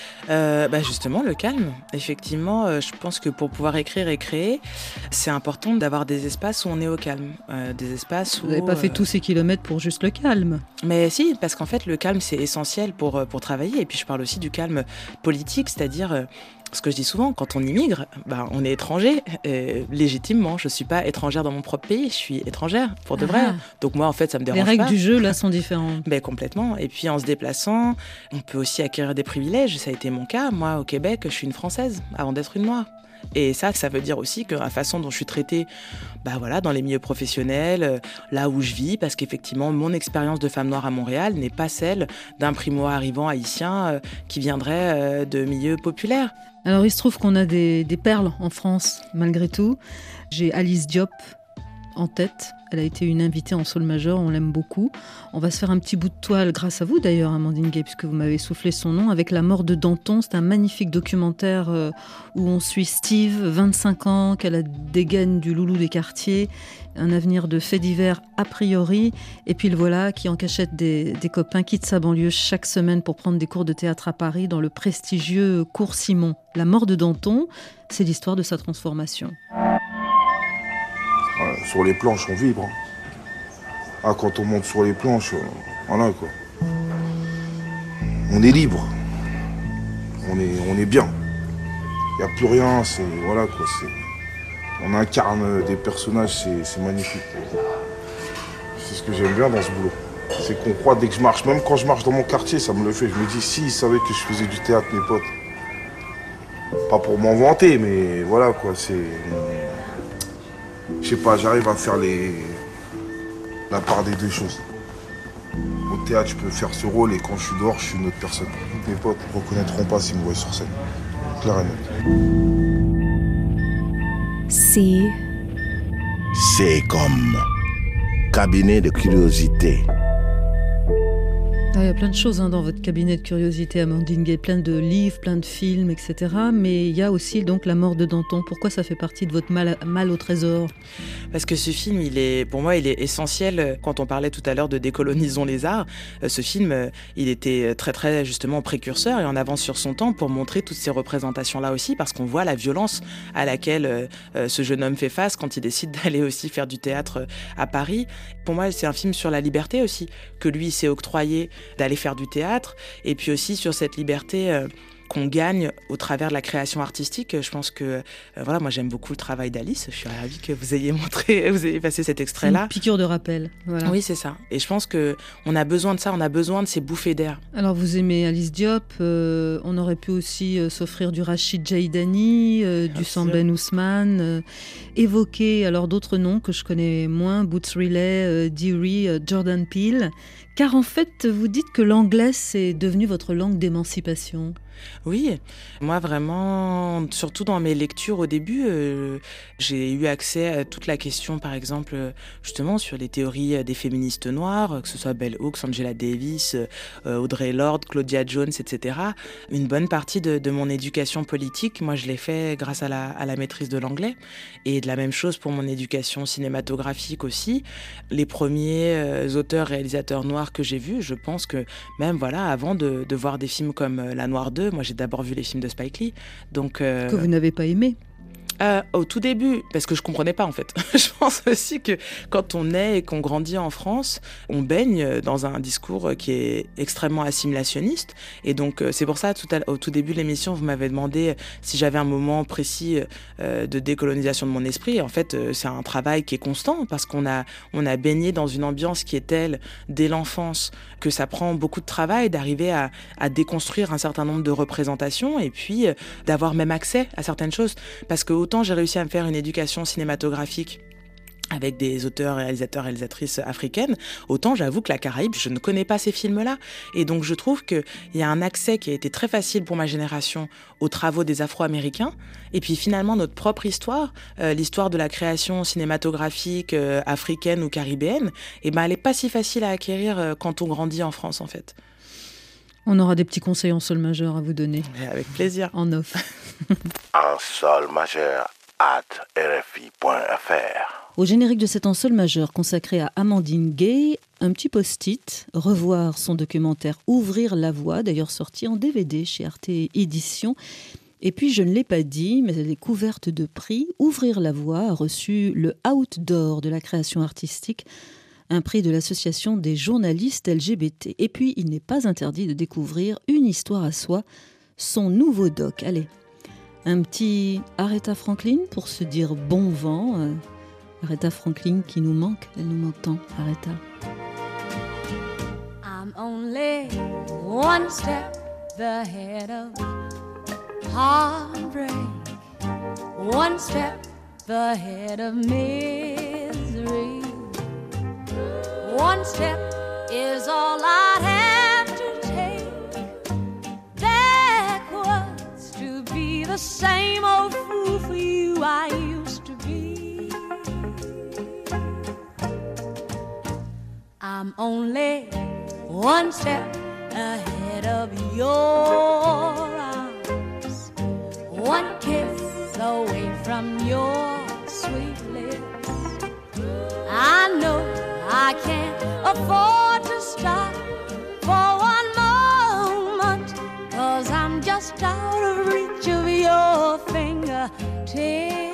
Justement, le calme. Effectivement, je pense que pour pouvoir écrire et créer, c'est important d'avoir des espaces où on est au calme. Des espaces où... Vous n'avez pas fait tous ces kilomètres pour juste le calme. Mais si, parce qu'en fait, le calme, c'est essentiel pour travailler. Et puis, je parle aussi du calme politique, c'est-à-dire... ce que je dis souvent, quand on immigre, on est étranger, légitimement. Je ne suis pas étrangère dans mon propre pays, je suis étrangère, pour de vrai. Donc moi, en fait, ça me dérange pas. Les règles du jeu, là, sont différentes. Complètement. Et puis, en se déplaçant, on peut aussi acquérir des privilèges. Ça a été mon cas. Moi, au Québec, je suis une Française, avant d'être une Noire. Et ça veut dire aussi que la façon dont je suis traitée dans les milieux professionnels, là où je vis, parce qu'effectivement, mon expérience de femme noire à Montréal n'est pas celle d'un primo-arrivant haïtien qui viendrait de milieux populaires. Alors, il se trouve qu'on a des perles en France, malgré tout. J'ai Alice Diop en tête. Elle a été une invitée en Sol Majeur, on l'aime beaucoup. On va se faire un petit bout de toile, grâce à vous d'ailleurs, Amandine Gay, puisque vous m'avez soufflé son nom, avec La mort de Danton. C'est un magnifique documentaire où on suit Steve, 25 ans, qui a la dégaine du loulou des quartiers, un avenir de faits divers a priori, et puis le voilà qui en cachette des copains quitte sa banlieue chaque semaine pour prendre des cours de théâtre à Paris dans le prestigieux cours Simon. La mort de Danton, c'est l'histoire de sa transformation. Sur les planches, on vibre. Quand on monte sur les planches, voilà quoi. On est libre. On est bien. Il n'y a plus rien, voilà quoi. On incarne des personnages, c'est magnifique. C'est ce que j'aime bien dans ce boulot. C'est qu'on croit dès que je marche, même quand je marche dans mon quartier, ça me le fait. Je me dis, si ils savaient que je faisais du théâtre, mes potes. Pas pour m'en vanter, mais voilà quoi, je sais pas, j'arrive à faire la part des deux choses. Au théâtre, je peux faire ce rôle et quand je suis dehors, je suis une autre personne. Mes potes ne reconnaîtront pas s'ils me voient sur scène. Clair et net. C'est comme cabinet de curiosité. Il y a plein de choses dans votre cabinet de curiosité, Amandine Gay, plein de livres, plein de films, etc. Mais il y a aussi donc La mort de Danton. Pourquoi ça fait partie de votre mal au trésor ? Parce que ce film, pour moi, il est essentiel. Quand on parlait tout à l'heure de Décolonisons les arts, ce film, il était très, très justement précurseur et en avance sur son temps pour montrer toutes ces représentations-là aussi, parce qu'on voit la violence à laquelle ce jeune homme fait face quand il décide d'aller aussi faire du théâtre à Paris. Pour moi, c'est un film sur la liberté aussi, que lui s'est octroyé d'aller faire du théâtre, et puis aussi sur cette liberté qu'on gagne au travers de la création artistique. Je pense que, voilà, moi j'aime beaucoup le travail d'Alice. Je suis ravie que vous ayez passé cet extrait-là. Une piqûre de rappel. Voilà. Oui, c'est ça. Et je pense qu'on a besoin de ça, on a besoin de ces bouffées d'air. Alors vous aimez Alice Diop, on aurait pu aussi s'offrir du Rachid Jaidani, du Samben Ousmane, évoquer alors d'autres noms que je connais moins, Boots Riley, Deary, Jordan Peele. Car en fait, vous dites que l'anglais, c'est devenu votre langue d'émancipation. Oui, moi vraiment, surtout dans mes lectures au début, j'ai eu accès à toute la question, par exemple, justement sur les théories des féministes noires, que ce soit Bell Hooks, Angela Davis, Audre Lorde, Claudia Jones, etc. Une bonne partie de mon éducation politique, moi je l'ai fait grâce à la maîtrise de l'anglais. Et de la même chose pour mon éducation cinématographique aussi. Les premiers auteurs, réalisateurs noirs que j'ai vus, je pense que même voilà, avant de voir des films comme La Noire 2, moi j'ai d'abord vu les films de Spike Lee. Donc, que vous n'avez pas aimé. Au tout début, parce que je comprenais pas en fait. Je pense aussi que quand on est et qu'on grandit en France, on baigne dans un discours qui est extrêmement assimilationniste. Et donc c'est pour ça, au tout début de l'émission, vous m'avez demandé si j'avais un moment précis de décolonisation de mon esprit. Et en fait, c'est un travail qui est constant parce qu'on a baigné dans une ambiance qui est telle dès l'enfance que ça prend beaucoup de travail d'arriver à déconstruire un certain nombre de représentations et puis d'avoir même accès à certaines choses. Parce que autant j'ai réussi à me faire une éducation cinématographique avec des auteurs, réalisateurs, réalisatrices africaines, autant j'avoue que la Caraïbe, je ne connais pas ces films-là. Et donc je trouve qu'il y a un accès qui a été très facile pour ma génération aux travaux des Afro-Américains. Et puis finalement, notre propre histoire, l'histoire de la création cinématographique africaine ou caribéenne, elle n'est pas si facile à acquérir quand on grandit en France en fait. On aura des petits conseils en sol majeur à vous donner. Avec plaisir. En off. En sol majeur @rfi.fr. Au générique de cet en sol majeur consacré à Amandine Gay, un petit post-it, revoir son documentaire Ouvrir la voie, d'ailleurs sorti en DVD chez Arte Éditions. Et puis, je ne l'ai pas dit, mais elle est couverte de prix. Ouvrir la voie a reçu le Outdoor de la création artistique, un prix de l'association des journalistes LGBT. Et puis, il n'est pas interdit de découvrir une histoire à soi, son nouveau doc. Allez, un petit Aretha Franklin pour se dire bon vent. Aretha Franklin qui nous manque, elle nous manque tant, Aretha. I'm only one step ahead of heartbreak, one step ahead of misery. One step is all I'd have to take backwards to be the same old fool for you I used to be. I'm only one step ahead of your arms, one kiss away from your sweet lips. I know I can't afford to stop for one moment, 'cause I'm just out of reach of your fingertips.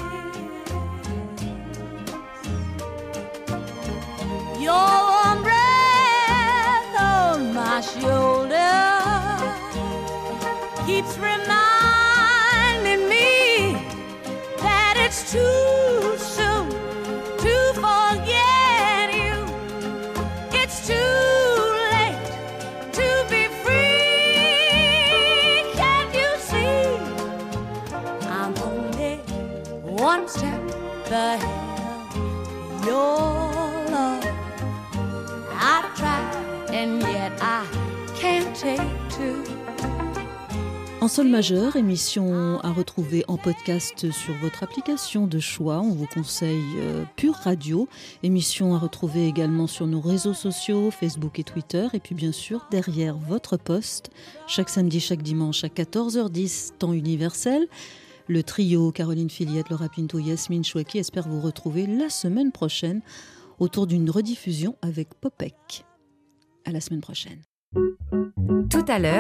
Your warm breath on my shoulder keeps reminding me that it's too soon to forget you. It's too late to be free. Can't you see? I'm only one step ahead of your love. I've tried and yet I can't take two. En sol majeur, émission à retrouver en podcast sur votre application de choix. On vous conseille Pure Radio. Émission à retrouver également sur nos réseaux sociaux, Facebook et Twitter. Et puis bien sûr, derrière votre poste, chaque samedi, chaque dimanche à 14h10, temps universel. Le trio Caroline Filiette, Laura Pinto, Yasmine Chouaki espère vous retrouver la semaine prochaine autour d'une rediffusion avec Popek. À la semaine prochaine. Tout à l'heure,